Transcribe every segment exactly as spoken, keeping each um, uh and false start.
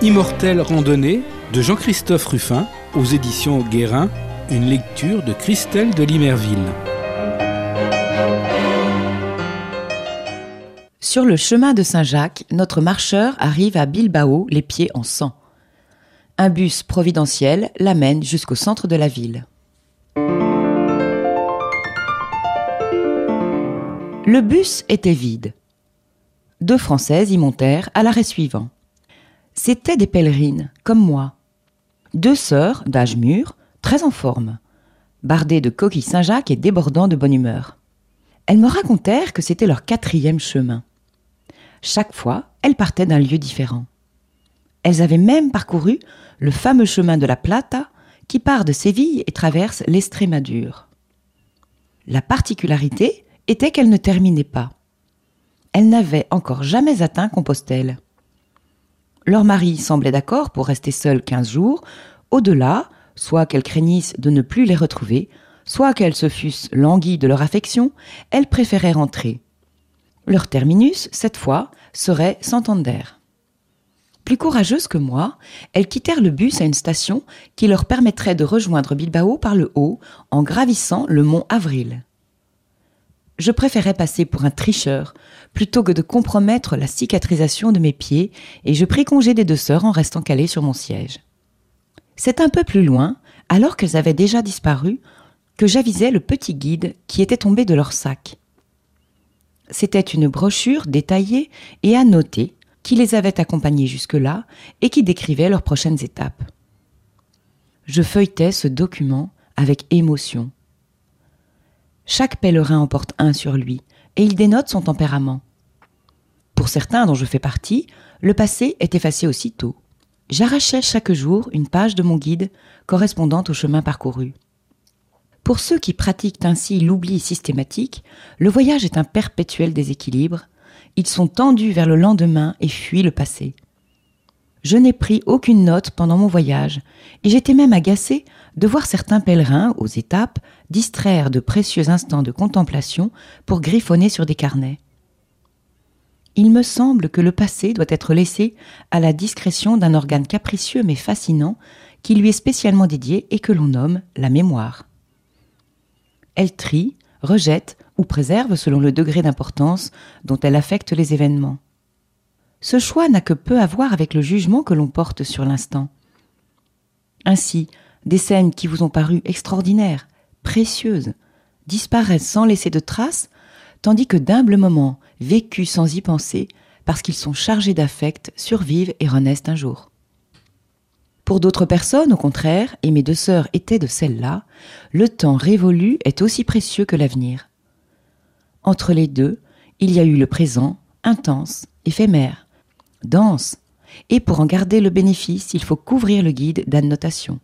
Immortelle randonnée de Jean-Christophe Ruffin aux éditions Guérin, une lecture de Christelle de Limerville. Sur le chemin de Saint-Jacques, notre marcheur arrive à Bilbao, les pieds en sang. Un bus providentiel l'amène jusqu'au centre de la ville. Le bus était vide. Deux Françaises y montèrent à l'arrêt suivant. C'étaient des pèlerines, comme moi. Deux sœurs, d'âge mûr, très en forme, bardées de coquilles Saint-Jacques et débordant de bonne humeur. Elles me racontèrent que c'était leur quatrième chemin. Chaque fois, elles partaient d'un lieu différent. Elles avaient même parcouru le fameux chemin de la Plata qui part de Séville et traverse l'Estrémadure. La particularité était qu'elles ne terminaient pas. Elles n'avaient encore jamais atteint Compostelle. Leur mari semblait d'accord pour rester seul quinze jours. Au-delà, soit qu'elles craignissent de ne plus les retrouver, soit qu'elles se fussent languies de leur affection, elles préféraient rentrer. Leur terminus, cette fois, serait Santander. Plus courageuses que moi, elles quittèrent le bus à une station qui leur permettrait de rejoindre Bilbao par le haut en gravissant le mont Avril. Je préférais passer pour un tricheur plutôt que de compromettre la cicatrisation de mes pieds et je pris congé des deux sœurs en restant calée sur mon siège. C'est un peu plus loin, alors qu'elles avaient déjà disparu, que j'avisai le petit guide qui était tombé de leur sac. C'était une brochure détaillée et annotée qui les avait accompagnées jusque-là et qui décrivait leurs prochaines étapes. Je feuilletais ce document avec émotion. Chaque pèlerin en porte un sur lui, et il dénote son tempérament. Pour certains dont je fais partie, le passé est effacé aussitôt. J'arrachais chaque jour une page de mon guide correspondant au chemin parcouru. Pour ceux qui pratiquent ainsi l'oubli systématique, le voyage est un perpétuel déséquilibre. Ils sont tendus vers le lendemain et fuient le passé. Je n'ai pris aucune note pendant mon voyage, et j'étais même agacée de voir certains pèlerins, aux étapes, distraire de précieux instants de contemplation pour griffonner sur des carnets. Il me semble que le passé doit être laissé à la discrétion d'un organe capricieux mais fascinant qui lui est spécialement dédié et que l'on nomme la mémoire. Elle trie, rejette ou préserve selon le degré d'importance dont elle affecte les événements. Ce choix n'a que peu à voir avec le jugement que l'on porte sur l'instant. Ainsi, des scènes qui vous ont paru extraordinaires, précieuses, disparaissent sans laisser de traces, tandis que d'humbles moments, vécus sans y penser, parce qu'ils sont chargés d'affect, survivent et renaissent un jour. Pour d'autres personnes, au contraire, et mes deux sœurs étaient de celles-là, le temps révolu est aussi précieux que l'avenir. Entre les deux, il y a eu le présent, intense, éphémère, dense, et pour en garder le bénéfice, il faut couvrir le guide d'annotations.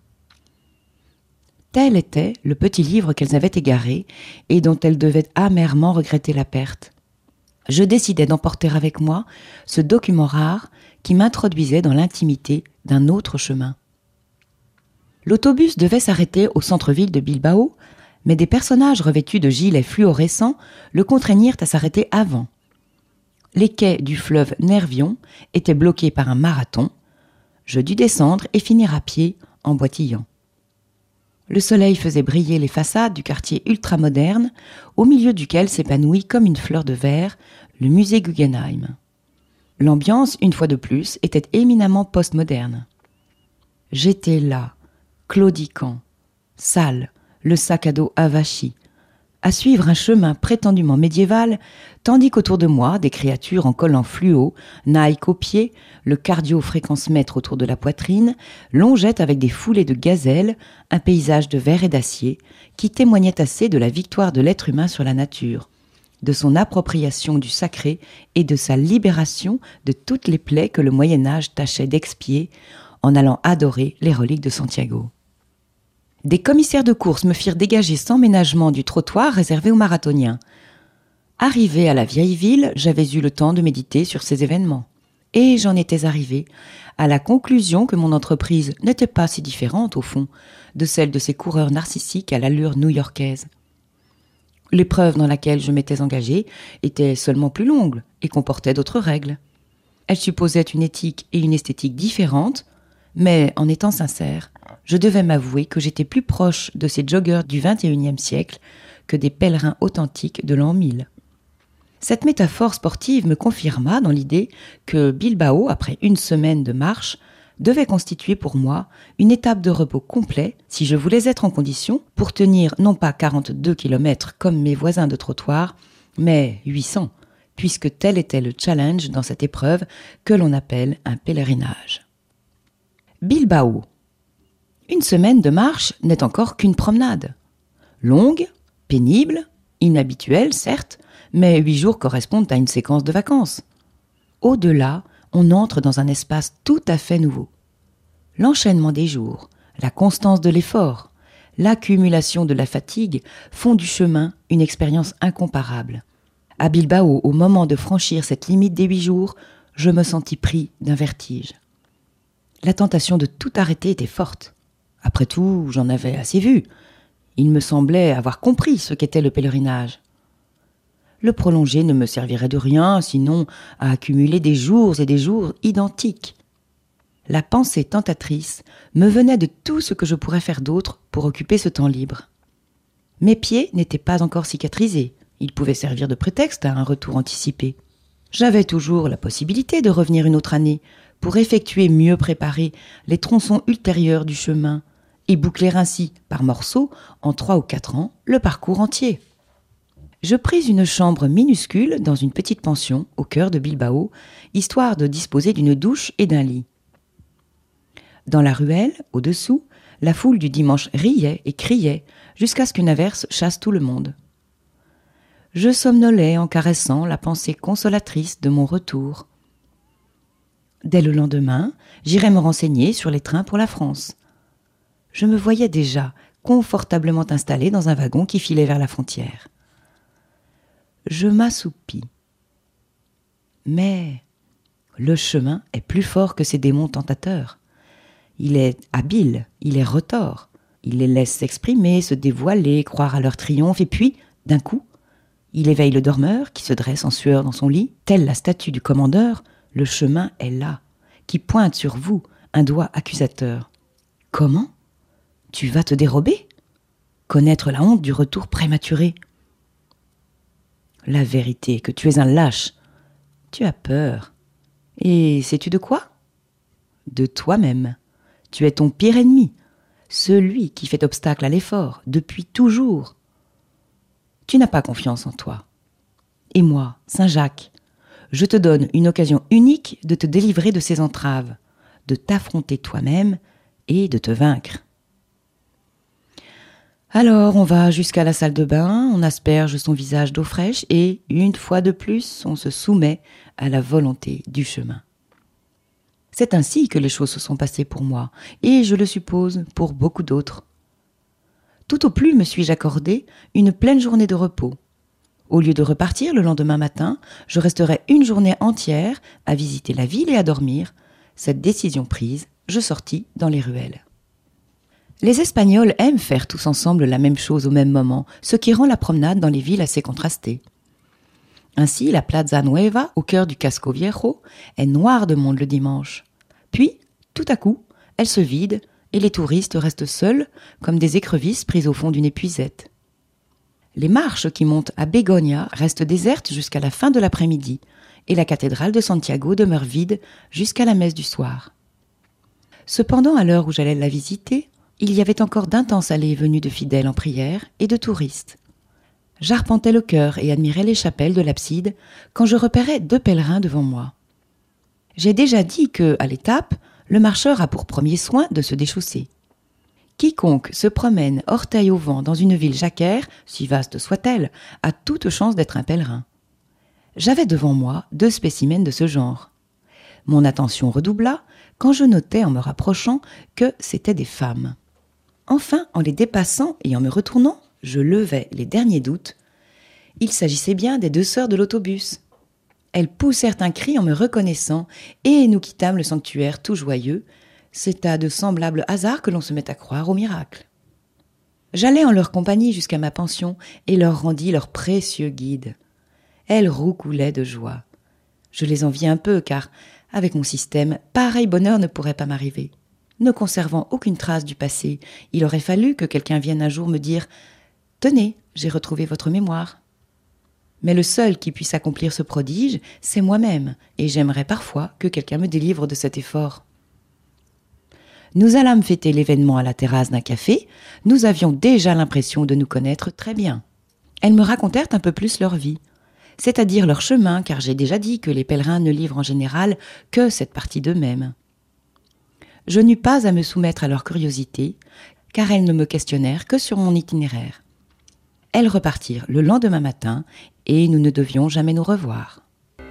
Tel était le petit livre qu'elles avaient égaré et dont elles devaient amèrement regretter la perte. Je décidai d'emporter avec moi ce document rare qui m'introduisait dans l'intimité d'un autre chemin. L'autobus devait s'arrêter au centre-ville de Bilbao, mais des personnages revêtus de gilets fluorescents le contraignirent à s'arrêter avant. Les quais du fleuve Nervion étaient bloqués par un marathon. Je dus descendre et finir à pied en boitillant. Le soleil faisait briller les façades du quartier ultramoderne, au milieu duquel s'épanouit comme une fleur de verre le musée Guggenheim. L'ambiance, une fois de plus, était éminemment postmoderne. J'étais là, claudiquant, sale, le sac à dos avachi, à suivre un chemin prétendument médiéval, tandis qu'autour de moi, des créatures en collants fluo, Nike aux pieds, le cardio-fréquence-mètre autour de la poitrine, longeaient avec des foulées de gazelles un paysage de verre et d'acier qui témoignait assez de la victoire de l'être humain sur la nature, de son appropriation du sacré et de sa libération de toutes les plaies que le Moyen-Âge tâchait d'expier en allant adorer les reliques de Santiago. Des commissaires de course me firent dégager sans ménagement du trottoir réservé aux marathoniens. Arrivé à la vieille ville, j'avais eu le temps de méditer sur ces événements. Et j'en étais arrivé à la conclusion que mon entreprise n'était pas si différente, au fond, de celle de ces coureurs narcissiques à l'allure new-yorkaise. L'épreuve dans laquelle je m'étais engagée était seulement plus longue et comportait d'autres règles. Elles supposaient une éthique et une esthétique différentes, mais en étant sincère, je devais m'avouer que j'étais plus proche de ces joggeurs du vingt et unième siècle que des pèlerins authentiques de l'an mille. Cette métaphore sportive me confirma dans l'idée que Bilbao, après une semaine de marche, devait constituer pour moi une étape de repos complet si je voulais être en condition pour tenir non pas quarante-deux kilomètres comme mes voisins de trottoir, mais huit cents, puisque tel était le challenge dans cette épreuve que l'on appelle un pèlerinage. Bilbao. Une semaine de marche n'est encore qu'une promenade. Longue, pénible, inhabituelle, certes, mais huit jours correspondent à une séquence de vacances. Au-delà, on entre dans un espace tout à fait nouveau. L'enchaînement des jours, la constance de l'effort, l'accumulation de la fatigue font du chemin une expérience incomparable. À Bilbao, au moment de franchir cette limite des huit jours, je me sentis pris d'un vertige. La tentation de tout arrêter était forte. Après tout, j'en avais assez vu. Il me semblait avoir compris ce qu'était le pèlerinage. Le prolonger ne me servirait de rien, sinon à accumuler des jours et des jours identiques. La pensée tentatrice me venait de tout ce que je pourrais faire d'autre pour occuper ce temps libre. Mes pieds n'étaient pas encore cicatrisés, ils pouvaient servir de prétexte à un retour anticipé. J'avais toujours la possibilité de revenir une autre année pour effectuer mieux préparés les tronçons ultérieurs du chemin et boucler ainsi, par morceaux, en trois ou quatre ans, le parcours entier. Je pris une chambre minuscule dans une petite pension au cœur de Bilbao, histoire de disposer d'une douche et d'un lit. Dans la ruelle, au-dessous, la foule du dimanche riait et criait jusqu'à ce qu'une averse chasse tout le monde. Je somnolais en caressant la pensée consolatrice de mon retour. Dès le lendemain, j'irai me renseigner sur les trains pour la France. Je me voyais déjà confortablement installé dans un wagon qui filait vers la frontière. Je m'assoupis. Mais le chemin est plus fort que ces démons tentateurs. Il est habile, il est retors. Il les laisse s'exprimer, se dévoiler, croire à leur triomphe, et puis, d'un coup, il éveille le dormeur qui se dresse en sueur dans son lit. Telle la statue du commandeur, le chemin est là, qui pointe sur vous un doigt accusateur. Comment ? Tu vas te dérober ? Connaître la honte du retour prématuré ? La vérité est que tu es un lâche. Tu as peur. Et sais-tu de quoi ? De toi-même. Tu es ton pire ennemi, celui qui fait obstacle à l'effort, depuis toujours. Tu n'as pas confiance en toi. Et moi, Saint Jacques, je te donne une occasion unique de te délivrer de ces entraves, de t'affronter toi-même et de te vaincre. Alors, on va jusqu'à la salle de bain, on asperge son visage d'eau fraîche et, une fois de plus, on se soumet à la volonté du chemin. C'est ainsi que les choses se sont passées pour moi, et je le suppose pour beaucoup d'autres. Tout au plus me suis-je accordé une pleine journée de repos. Au lieu de repartir le lendemain matin, je resterai une journée entière à visiter la ville et à dormir. Cette décision prise, je sortis dans les ruelles. Les Espagnols aiment faire tous ensemble la même chose au même moment, ce qui rend la promenade dans les villes assez contrastée. Ainsi, la Plaza Nueva, au cœur du Casco Viejo, est noire de monde le dimanche. Puis, tout à coup, elle se vide et les touristes restent seuls, comme des écrevisses prises au fond d'une épuisette. Les marches qui montent à Begoña restent désertes jusqu'à la fin de l'après-midi, et la cathédrale de Santiago demeure vide jusqu'à la messe du soir. Cependant, à l'heure où j'allais la visiter, il y avait encore d'intenses allées et venues de fidèles en prière et de touristes. J'arpentais le chœur et admirais les chapelles de l'abside quand je repérais deux pèlerins devant moi. J'ai déjà dit que, à l'étape, le marcheur a pour premier soin de se déchausser. Quiconque se promène orteil au vent dans une ville jacquère, si vaste soit-elle, a toute chance d'être un pèlerin. J'avais devant moi deux spécimens de ce genre. Mon attention redoubla quand je notai en me rapprochant que c'étaient des femmes. Enfin, en les dépassant et en me retournant, je levai les derniers doutes. Il s'agissait bien des deux sœurs de l'autobus. Elles poussèrent un cri en me reconnaissant et nous quittâmes le sanctuaire tout joyeux. C'est à de semblables hasards que l'on se met à croire au miracle. J'allai en leur compagnie jusqu'à ma pension et leur rendis leur précieux guide. Elles roucoulaient de joie. Je les enviai un peu car, Avec mon système, pareil bonheur ne pourrait pas m'arriver. Ne conservant aucune trace du passé, il aurait fallu que quelqu'un vienne un jour me dire « Tenez, j'ai retrouvé votre mémoire ». Mais le seul qui puisse accomplir ce prodige, c'est moi-même, et j'aimerais parfois que quelqu'un me délivre de cet effort. Nous allâmes fêter l'événement à la terrasse d'un café. Nous avions déjà l'impression de nous connaître très bien. Elles me racontèrent un peu plus leur vie, c'est-à-dire leur chemin, car j'ai déjà dit que les pèlerins ne livrent en général que cette partie d'eux-mêmes. Je n'eus pas à me soumettre à leur curiosité, car elles ne me questionnèrent que sur mon itinéraire. Elles repartirent le lendemain matin et nous ne devions jamais nous revoir.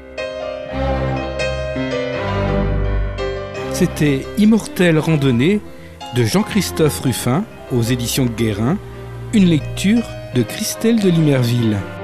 C'était Immortelle randonnée de Jean-Christophe Ruffin aux éditions Guérin, une lecture de Christelle de Limerville.